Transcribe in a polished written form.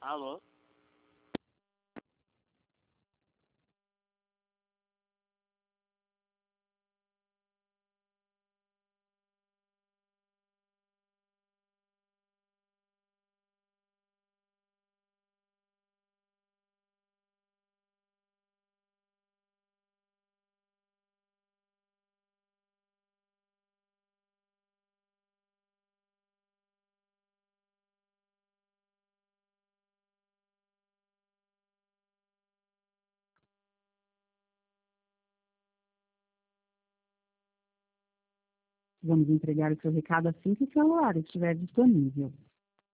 Alô? Vamos entregar o seu recado assim que o celular estiver disponível.